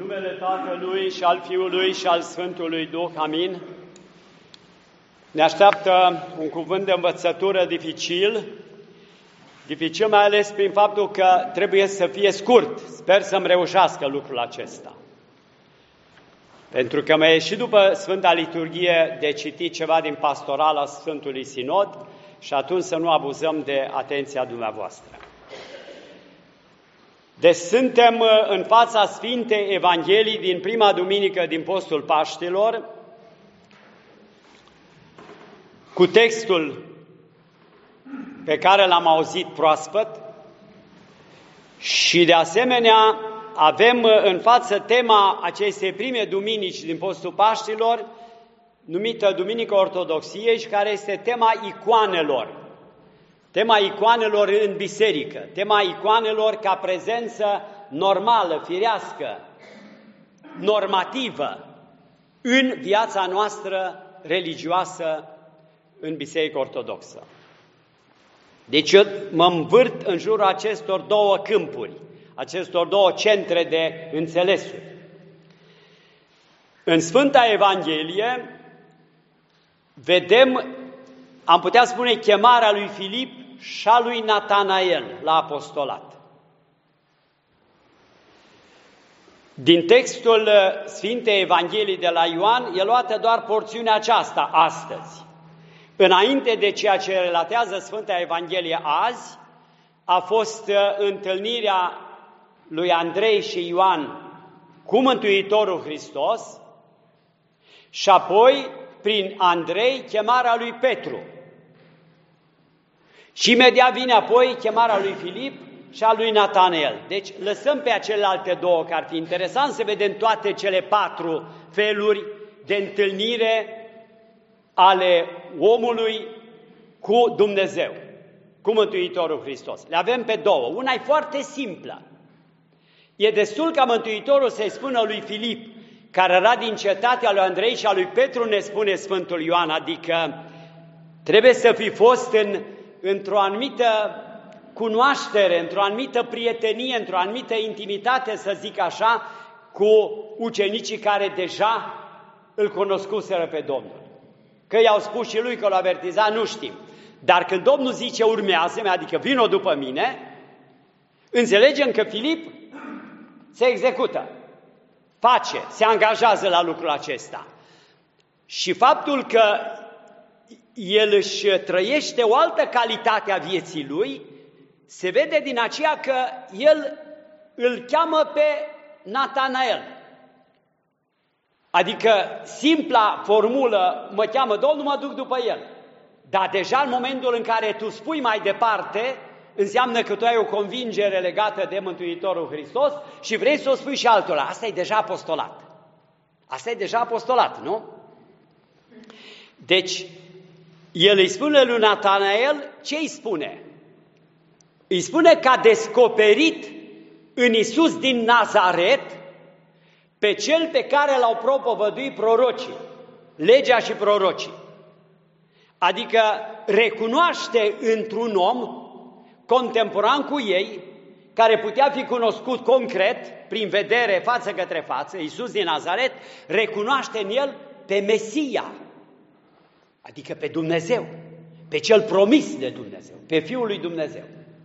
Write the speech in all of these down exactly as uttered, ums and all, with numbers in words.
numele Tatălui și al Fiului și al Sfântului Duh, amin. Ne așteaptă un cuvânt de învățătură dificil, dificil mai ales prin faptul că trebuie să fie scurt. Sper să-mi reușească lucrul acesta. Pentru că mi-a ieșit după Sfânta Liturghie de citit ceva din pastorala Sfântului Sinod și atunci să nu abuzăm de atenția dumneavoastră. Deci suntem în fața Sfintei Evangheliei din prima duminică din Postul Paștilor, cu textul pe care l-am auzit proaspăt și de asemenea avem în față tema acestei prime duminici din Postul Paștilor, numită Duminica Ortodoxiei și care este tema icoanelor. Tema icoanelor în biserică, tema icoanelor ca prezență normală, firească, normativă în viața noastră religioasă în Biserica Ortodoxă. Deci eu mă învârt în jurul acestor două câmpuri, acestor două centre de înțelesuri. În Sfânta Evanghelie vedem, am putea spune, chemarea lui Filip și a lui Natanael la apostolat. Din textul Sfintei Evangheliei de la Ioan e luată doar porțiunea aceasta astăzi. Înainte de ceea ce relatează Sfânta Evanghelie azi, a fost întâlnirea lui Andrei și Ioan cu Mântuitorul Hristos și apoi, prin Andrei, chemarea lui Petru. Și imediat vine apoi chemarea lui Filip și a lui Natanael. Deci lăsăm pe celelalte două, că ar fi interesant să vedem toate cele patru feluri de întâlnire ale omului cu Dumnezeu, cu Mântuitorul Hristos. Le avem pe două. Una e foarte simplă. E destul ca Mântuitorul să-i spună lui Filip, care era din cetatea lui Andrei și a lui Petru, ne spune Sfântul Ioan, adică trebuie să fi fost în, într-o anumită cunoaștere, într-o anumită prietenie, într-o anumită intimitate, să zic așa, cu ucenicii care deja îl cunoscuseră pe Domnul. Că i-au spus și lui că l-a avertizat, nu știm. Dar când Domnul zice urmează-mi, adică vino după mine, înțelegem că Filip se execută, face, se angajează la lucrul acesta. Și faptul că el își trăiește o altă calitate a vieții lui, se vede din aceea că el îl cheamă pe Natanael. Adică simpla formulă, mă cheamă Domnul, mă duc după el. Dar deja în momentul în care tu spui mai departe, înseamnă că tu ai o convingere legată de Mântuitorul Hristos și vrei să o spui și altora. Asta e deja apostolat. Asta e deja apostolat, nu? Deci, el îi spune lui Natanael, ce îi spune? Îi spune că a descoperit în Iisus din Nazaret pe cel pe care l-au propovăduit prorocii, legea și prorocii. Adică recunoaște într-un om contemporan cu ei, care putea fi cunoscut concret, prin vedere, față către față, Iisus din Nazaret, recunoaște în el pe Mesia, adică pe Dumnezeu, pe cel promis de Dumnezeu, pe Fiul lui Dumnezeu.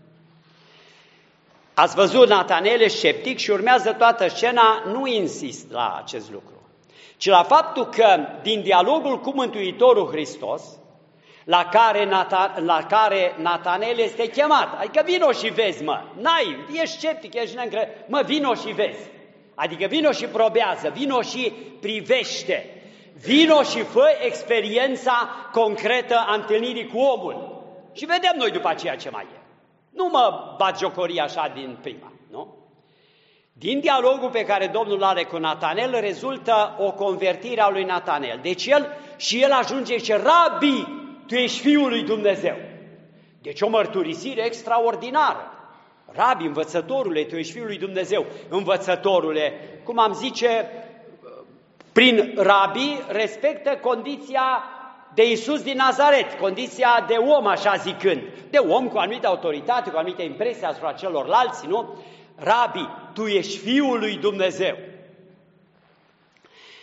Ați văzut, Natanael e sceptic și urmează toată scena, nu insist la acest lucru, ci la faptul că din dialogul cu Mântuitorul Hristos, la care, Nata, la care Natanael este chemat, adică vino și vezi, mă, n-ai, ești sceptic, ești neîncredit, mă, vino și vezi, adică vino și probează, vino și privește, vino și fă experiența concretă a întâlnirii cu omul și vedem noi după aceea ce mai e. Nu mă batjocori așa din prima, nu? Din dialogul pe care Domnul îl are cu Natanael rezultă o convertire a lui Natanael. Deci el și el ajunge și zice, Rabi, tu ești Fiul lui Dumnezeu. Deci o mărturisire extraordinară. Rabi, învățătorule, tu ești Fiul lui Dumnezeu. Învățătorule, cum am zice, prin Rabi respectă condiția de Iisus din Nazaret, condiția de om, așa zicând, de om cu anumită autoritate, cu anumită impresie asupra celorlalți, nu? Rabi, tu ești Fiul lui Dumnezeu.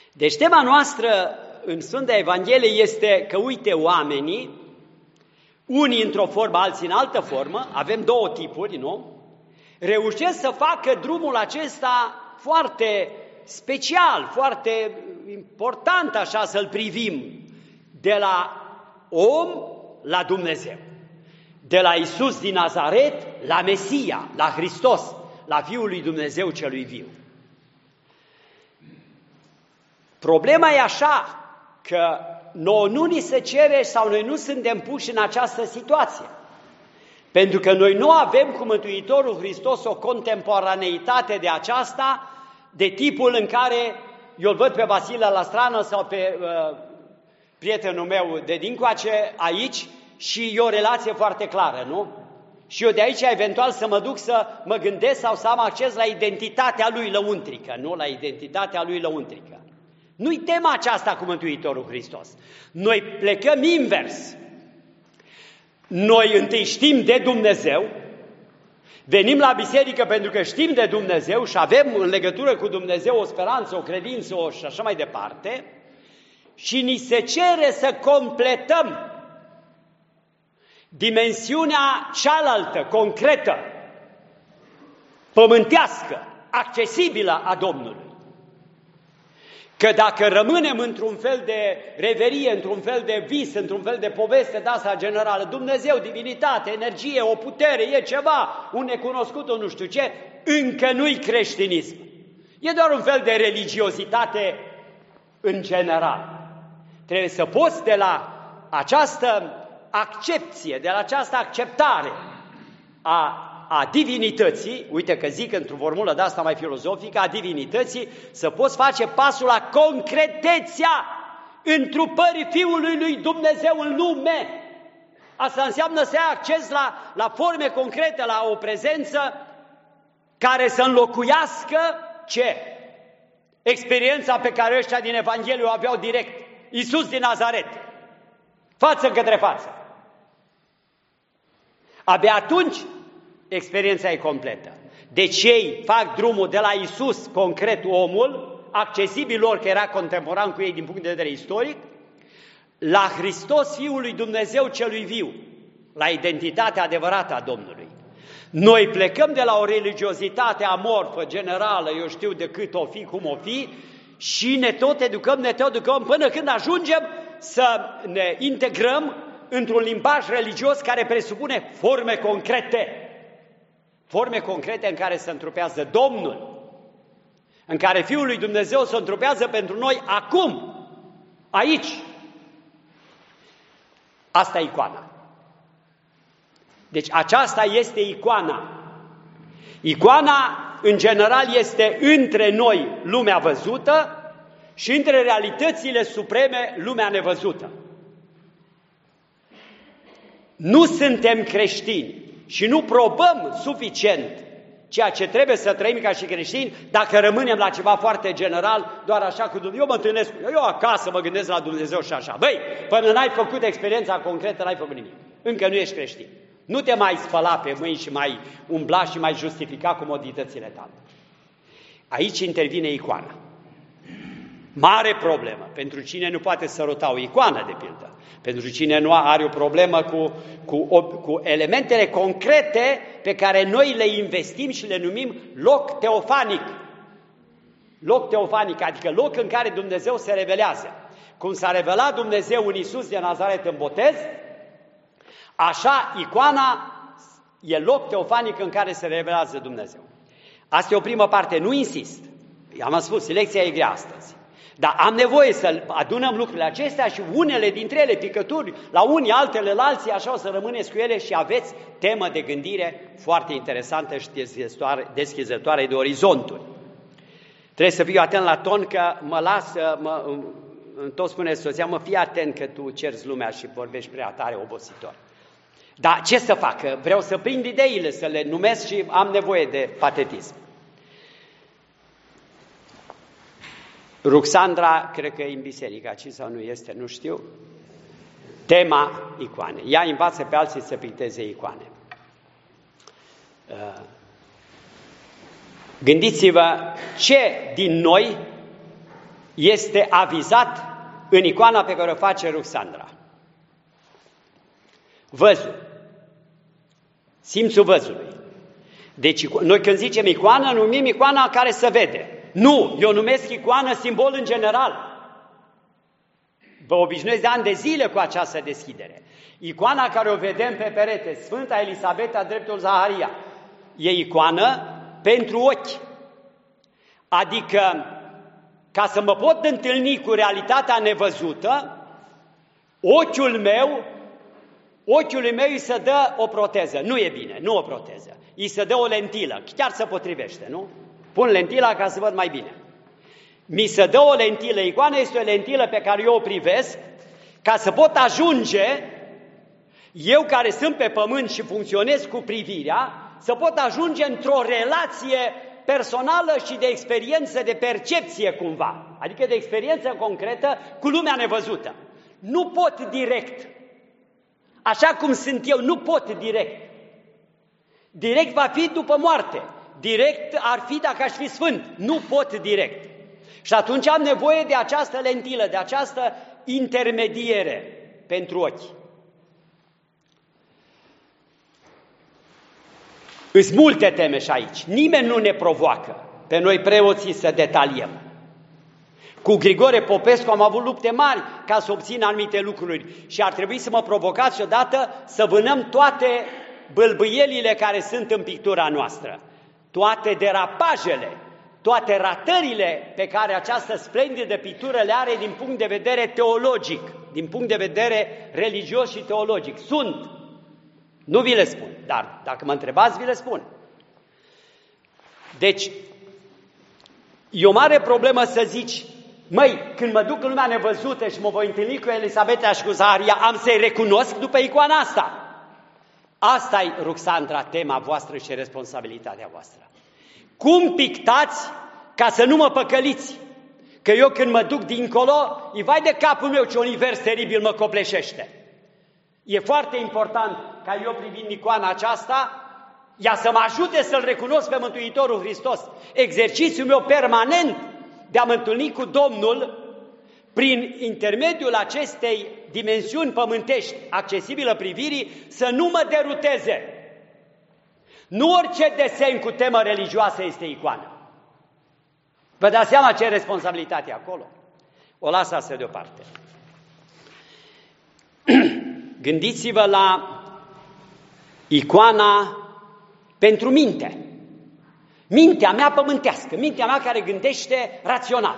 Deci tema noastră în Sfânta Evanghelie este că, uite, oamenii, unii într-o formă, alții în altă formă, avem două tipuri, nu? Reușesc să facă drumul acesta foarte special, foarte important, așa să-l privim, de la om la Dumnezeu, de la Iisus din Nazaret la Mesia, la Hristos, la Fiul lui Dumnezeu celui viu. Problema e așa, că nouă nu ni se cere sau noi nu suntem puși în această situație. Pentru că noi nu avem cu Mântuitorul Hristos o contemporaneitate de aceasta, de tipul în care eu îl văd pe Vasile la strană sau pe uh, prietenul meu de dincoace aici și e o relație foarte clară, nu? Și eu de aici eventual să mă duc să mă gândesc sau să am acces la identitatea lui lăuntrică, nu la identitatea lui lăuntrică. Nu-i tema aceasta cu Mântuitorul Hristos. Noi plecăm invers. Noi întâi știm de Dumnezeu, venim la biserică pentru că știm de Dumnezeu și avem în legătură cu Dumnezeu o speranță, o credință o și așa mai departe, și ni se cere să completăm dimensiunea cealaltă, concretă, pământească, accesibilă a Domnului. Că dacă rămânem într-un fel de reverie, într-un fel de vis, într-un fel de poveste de asta generală, Dumnezeu, divinitate, energie, o putere, e ceva, un necunoscut, o nu știu ce, încă nu-i creștinism. E doar un fel de religiozitate în general. Trebuie să poți de la această accepție, de la această acceptare a a divinității, uite că zic într-o formulă de asta mai filozofică, a divinității, să poți face pasul la concretețea întrupării Fiului lui Dumnezeu în lume. Asta înseamnă să ai acces la, la forme concrete, la o prezență care să înlocuiască ce? Experiența pe care ăștia din Evanghelie o aveau direct. Iisus din Nazaret, față către față. Abia atunci experiența e completă. Deci ei fac drumul de la Iisus, concret omul, accesibil lor că era contemporan cu ei din punct de vedere istoric, la Hristos, Fiul lui Dumnezeu celui viu, la identitatea adevărată a Domnului. Noi plecăm de la o religiozitate amorfă, generală, eu știu de cât o fi, cum o fi, și ne tot educăm, ne tot educăm, până când ajungem să ne integrăm într-un limbaj religios care presupune forme concrete. Forme concrete în care se întrupează Domnul, în care Fiul lui Dumnezeu se întrupează pentru noi acum, aici. Asta e icoana. Deci aceasta este icoana. Icoana, în general, este între noi lumea văzută și între realitățile supreme lumea nevăzută. Nu suntem creștini și nu probăm suficient ceea ce trebuie să trăim ca și creștini dacă rămânem la ceva foarte general, doar așa cu Dumnezeu. Eu mă întâlnesc, eu acasă mă gândesc la Dumnezeu și așa. Băi, până n-ai făcut experiența concretă, n-ai făcut nimic. Încă nu ești creștin. Nu te mai spăla pe mâini și mai umbla și mai justifica comoditățile tale. Aici intervine icoana. Mare problemă pentru cine nu poate săruta o icoană, de pildă. Pentru cine nu are o problemă cu, cu, cu elementele concrete pe care noi le investim și le numim loc teofanic. Loc teofanic, adică loc în care Dumnezeu se revelează. Cum s-a revelat Dumnezeu în Iisus de Nazaret în botez, așa icoana e loc teofanic în care se revelează Dumnezeu. Asta e o primă parte, nu insist. I-am spus, lecția e grea astăzi. Dar am nevoie să adunăm lucrurile acestea și unele dintre ele, picături, la unii, altele la alții, așa o să rămâneți cu ele și aveți temă de gândire foarte interesantă și deschizătoare de orizonturi. Trebuie să fiu atent la ton că mă las, mă, tot spune soția, mă fii atent că tu cerzi lumea și vorbești prea tare obositor. Dar ce să fac? Vreau să prind ideile, să le numesc și am nevoie de patetism. Ruxandra, cred că e în biserică aici sau nu este, nu știu, tema icoane. Ea învață pe alții să picteze icoane. Gândiți-vă ce din noi este avizat în icoana pe care o face Ruxandra. Văzul. Simțul văzului. Deci noi când zicem icoană, numim icoana care se vede. Nu, eu numesc icoană simbol în general. Vă obișnuiesc de ani de zile cu această deschidere. Icoana care o vedem pe perete, Sfânta Elisabeta, dreptul Zaharia, e icoană pentru ochi. Adică, ca să mă pot întâlni cu realitatea nevăzută, ochiul meu, ochiului meu îi se dă o proteză. Nu e bine, nu o proteză. Îi se dă o lentilă, chiar se potrivește, nu? Pun lentila ca să văd mai bine. Mi se dă o lentilă, icoana este o lentilă pe care eu o privesc, ca să pot ajunge, eu care sunt pe pământ și funcționez cu privirea, să pot ajunge într-o relație personală și de experiență, de percepție cumva, adică de experiență concretă cu lumea nevăzută. Nu pot direct, așa cum sunt eu, nu pot direct. Direct va fi după moarte, direct ar fi dacă aș fi sfânt, nu pot direct. Și atunci am nevoie de această lentilă, de această intermediere pentru ochi. Îs multe teme și aici. Nimeni nu ne provoacă pe noi preoții să detaliem. Cu Grigore Popescu am avut lupte mari ca să obțin anumite lucruri și ar trebui să mă provocați odată să vânăm toate bâlbâielile care sunt în pictura noastră, toate derapajele, toate ratările pe care această splendidă pictură le are din punct de vedere teologic, din punct de vedere religios și teologic. Sunt. Nu vi le spun, dar dacă mă întrebați, vi le spun. Deci, e o mare problemă să zici, măi, când mă duc în lumea nevăzută și mă voi întâlni cu Elisabeta și cu Zaharia, am să-i recunosc după icoana asta. Asta-i, Ruxandra, tema voastră și responsabilitatea voastră. Cum pictați ca să nu mă păcăliți? Că eu când mă duc dincolo, îi vai de capul meu ce univers teribil mă copleșește. E foarte important ca eu privind icoana aceasta, ea să mă ajute să-L recunosc pe Mântuitorul Hristos. Exercițiul meu permanent de a mă întâlni cu Domnul prin intermediul acestei dimensiuni pământești accesibilă privirii, să nu mă deruteze. Nu orice desen cu temă religioasă este icoană. Vă dați seama ce responsabilitate acolo? O las asta deoparte. Gândiți-vă la icoana pentru minte. Mintea mea pământească, mintea mea care gândește rațional.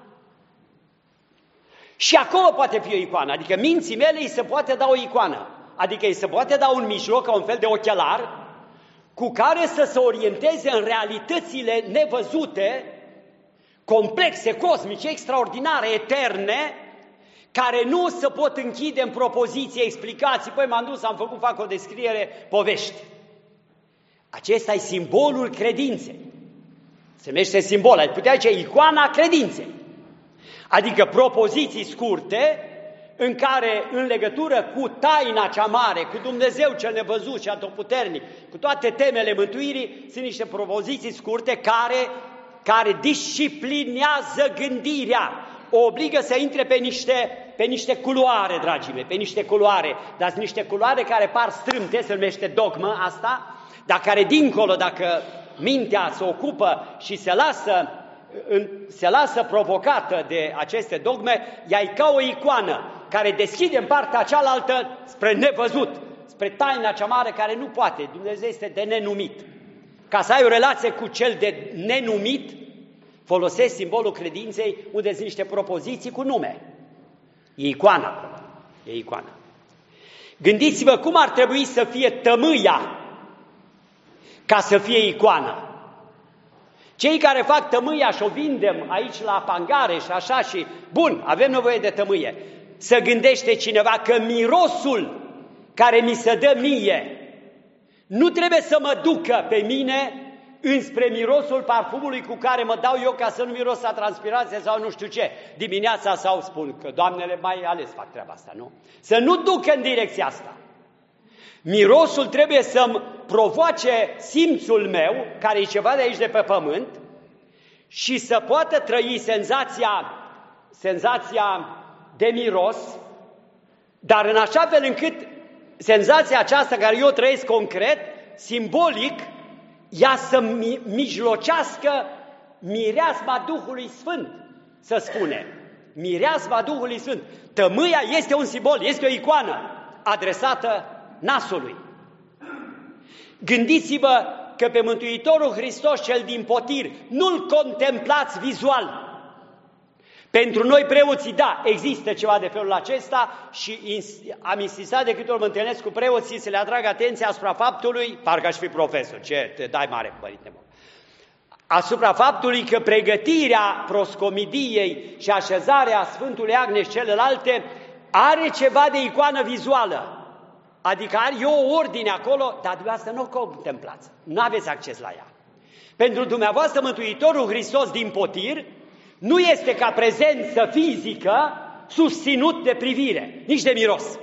Și acolo poate fi o icoană, adică minții mele îi se poate da o icoană, adică îi se poate da un mijloc, ca un fel de ochelar, cu care să se orienteze în realitățile nevăzute, complexe, cosmice, extraordinare, eterne, care nu se pot închide în propoziții, explicații, păi m-am dus, am făcut, fac o descriere, povești. Acesta e simbolul credinței. Se numește simbol, ai putea zice icoana credinței. Adică propoziții scurte în care, în legătură cu taina cea mare, cu Dumnezeu cel nevăzut și atotputernic, cu toate temele mântuirii, sunt niște propoziții scurte care, care disciplinează gândirea, o obligă să intre pe niște, pe niște culoare, dragii mei, pe niște culoare, dar sunt niște culoare care par strâmte, se numește dogmă asta, dar care dincolo, dacă mintea se ocupă și se lasă, se lasă provocată de aceste dogme, ea e ca o icoană care deschide în partea cealaltă spre nevăzut, spre taina cea mare care nu poate, Dumnezeu este de nenumit. Ca să ai o relație cu cel de nenumit, folosesc simbolul credinței unde sunt niște propoziții cu nume. E icoana, e icoana. Gândiți-vă cum ar trebui să fie tămâia ca să fie icoană. Cei care fac tămâia și o vindem aici la pangare și așa și, bun, avem nevoie de tămâie. Să gândește cineva că mirosul care mi se dă mie nu trebuie să mă ducă pe mine înspre mirosul parfumului cu care mă dau eu ca să nu miros la transpirație sau nu știu ce. Dimineața sau spun că doamnele mai ales fac treaba asta, nu? Să nu ducă în direcția asta. Mirosul trebuie să-mi provoace simțul meu, care e ceva de aici de pe pământ, și să poată trăi senzația senzația de miros, dar în așa fel încât senzația aceasta care eu trăiesc concret, simbolic, ea să mi- mijlocească mireasma Duhului Sfânt, să spune. Mireasma Duhului Sfânt. Tămâia este un simbol, este o icoană adresată nasului. Gândiți-vă că pe Mântuitorul Hristos cel din Potir nu-L contemplați vizual. Pentru noi preoții, da, există ceva de felul acesta și am insistat de câte ori mă întâlnesc cu preoții să le atrag atenția asupra faptului, parcă aș fi profesor, ce te dai mare, părinte, mă. Asupra faptului că pregătirea proscomidiei și așezarea Sfântului Agnes celelalte are ceva de icoană vizuală. Adică are o ordine acolo, dar dumneavoastră nu o contemplați, nu aveți acces la ea. Pentru dumneavoastră Mântuitorul Hristos din Potir nu este ca prezență fizică susținut de privire, nici de miros.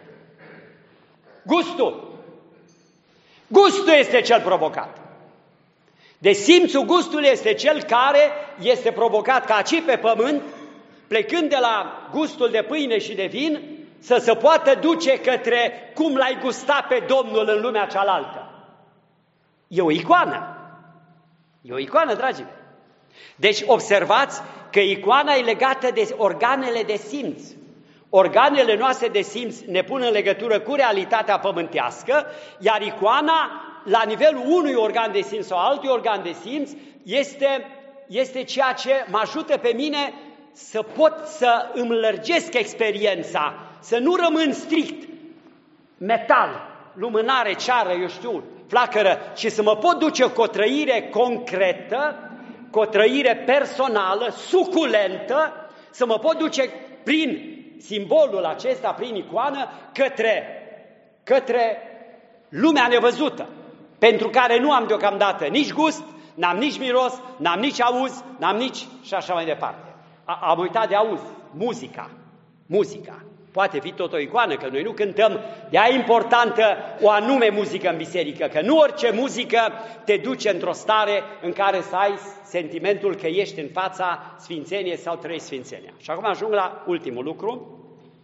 Gustul. Gustul este cel provocat. De simțul gustului este cel care este provocat ca aici pe pământ, plecând de la gustul de pâine și de vin, să se poată duce către cum l-ai gustat pe Domnul în lumea cealaltă. E o icoană. E o icoană, dragii mei. Deci observați că icoana e legată de organele de simț. Organele noastre de simț ne pun în legătură cu realitatea pământească, iar icoana, la nivelul unui organ de simț sau altui organ de simț, este, este ceea ce mă ajută pe mine să pot să îmi lărgesc experiența, să nu rămân strict metal, lumânare, ceară, eu știu, flacără, ci să mă pot duce cu o trăire concretă, cu o trăire personală, suculentă, să mă pot duce prin simbolul acesta, prin icoană, către, către lumea nevăzută, pentru care nu am deocamdată nici gust, n-am nici miros, n-am nici auz, n-am nici și așa mai departe. A, am uitat de auz, muzica, muzica. Poate fi tot o icoană, că noi nu cântăm, de-aia e importantă o anume muzică în biserică, că nu orice muzică te duce într-o stare în care să ai sentimentul că ești în fața sfințeniei sau trăiești sfințenia. Și acum ajung la ultimul lucru.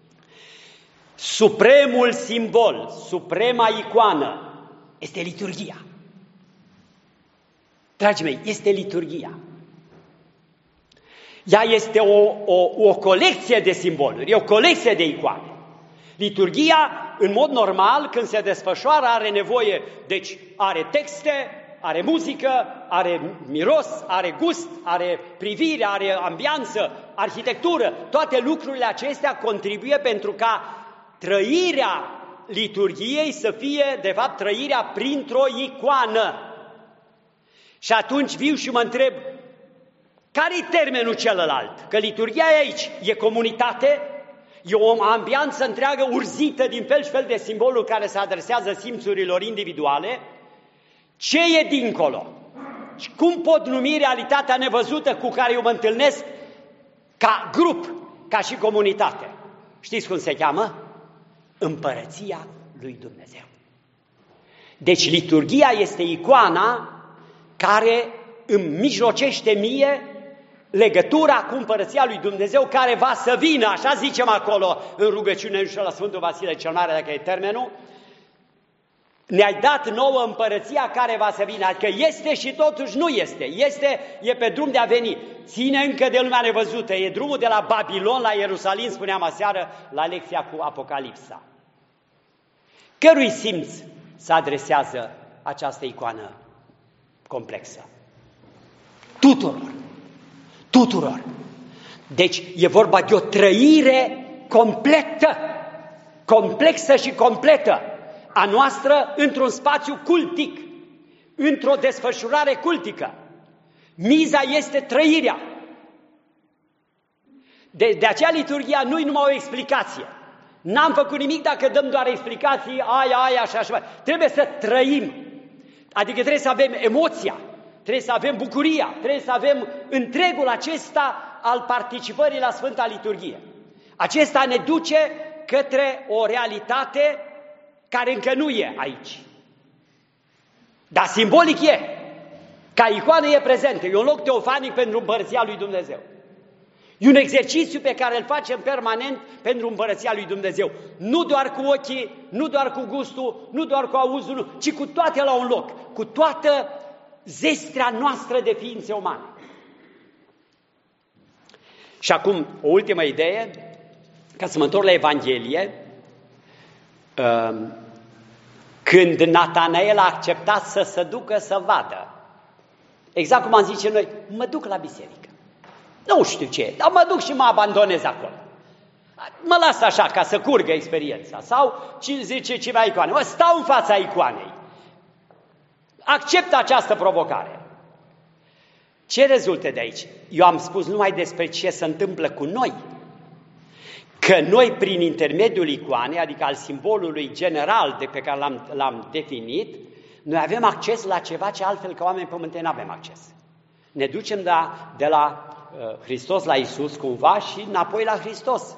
Supremul simbol, suprema icoană este liturghia. Dragii mei, este liturghia. Ea este o, o, o colecție de simboluri, e o colecție de icoane. Liturghia, în mod normal, când se desfășoară, are nevoie, deci are texte, are muzică, are miros, are gust, are privire, are ambianță, arhitectură. Toate lucrurile acestea contribuie pentru ca trăirea liturghiei să fie, de fapt, trăirea printr-o icoană. Și atunci viu și mă întreb, care-i termenul celălalt? Că liturghia e aici, e comunitate, e o ambianță întreagă urzită din fel și fel de simboluri care se adresează simțurilor individuale. Ce e dincolo? Și cum pot numi realitatea nevăzută cu care eu mă întâlnesc ca grup, ca și comunitate? Știți cum se cheamă? Împărăția lui Dumnezeu. Deci liturghia este icoana care îmi mijlocește mie legătura cu împărăția lui Dumnezeu care va să vină, așa zicem acolo în rugăciune și la Sfântul Vasile cel Mare, dacă e termenul, ne-ai dat nouă împărăția care va să vină, adică este și totuși nu este, este, e pe drum de a veni, ține încă de lumea nevăzută, e drumul de la Babilon la Ierusalim, spuneam aseară la lecția cu Apocalipsa. Cărui simț se adresează această icoană complexă? Tuturor. Tuturor. Deci e vorba de o trăire completă, complexă și completă a noastră într-un spațiu cultic, într-o desfășurare cultică. Miza este trăirea. De, de aceea liturghia nu-i numai o explicație. N-am făcut nimic dacă dăm doar explicații, aia, aia și așa. Trebuie să trăim. Adică trebuie să avem emoția. Trebuie să avem bucuria, trebuie să avem întregul acesta al participării la Sfânta Liturghie. Acesta ne duce către o realitate care încă nu e aici. Dar simbolic e. Ca icoană e prezentă. E un loc teofanic pentru împărăția lui Dumnezeu. E un exercițiu pe care îl facem permanent pentru împărăția lui Dumnezeu. Nu doar cu ochii, nu doar cu gustul, nu doar cu auzul, ci cu toate la un loc, cu toată zestrea noastră de ființe umane. Și acum, o ultimă idee, ca să mă întorc la Evanghelie, când Natanael a acceptat să se ducă să vadă, exact cum am zice noi, mă duc la biserică. Nu știu ce, dar mă duc și mă abandonez acolo. Mă las așa ca să curgă experiența. Sau zice ceva icoane, mă stau în fața icoanei. Accept această provocare. Ce rezultă de aici? Eu am spus numai despre ce se întâmplă cu noi. Că noi, prin intermediul icoanei, adică al simbolului general de pe care l-am, l-am definit, noi avem acces la ceva ce altfel ca oameni pământeni nu avem acces. Ne ducem de, de la uh, Hristos la Iisus cumva și înapoi la Hristos.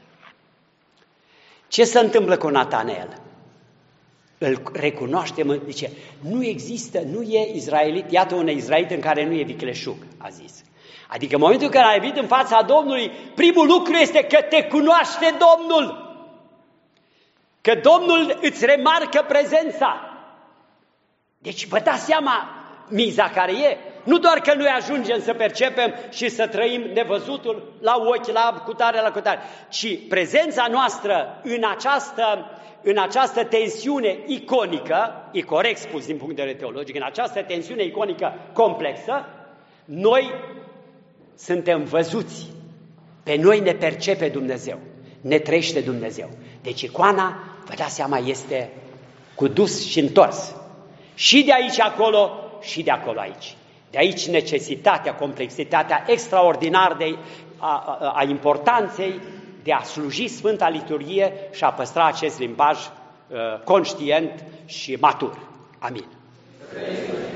Ce se întâmplă cu Natanael? Îl recunoaște, zice, nu există, nu e izraelit, iată un izraelit în care nu e vicleșug, a zis. Adică în momentul în care ai venit în fața Domnului, primul lucru este că te cunoaște Domnul. Că Domnul îți remarcă prezența. Deci vă dați seama miza care e. Nu doar că noi ajungem să percepem și să trăim nevăzutul la ochi, la cutare, la cutare, ci prezența noastră în această, în această tensiune iconică, e corect spus din punct de vedere teologic, în această tensiune iconică complexă, noi suntem văzuți. Pe noi ne percepe Dumnezeu, ne trăiește Dumnezeu. Deci icoana, vă dați seama, este cu dus și întors. Și de aici acolo, și de acolo aici. De aici necesitatea, complexitatea extraordinar de, a, a, a importanței de a sluji Sfânta Liturghie și a păstra acest limbaj uh, conștient și matur. Amin.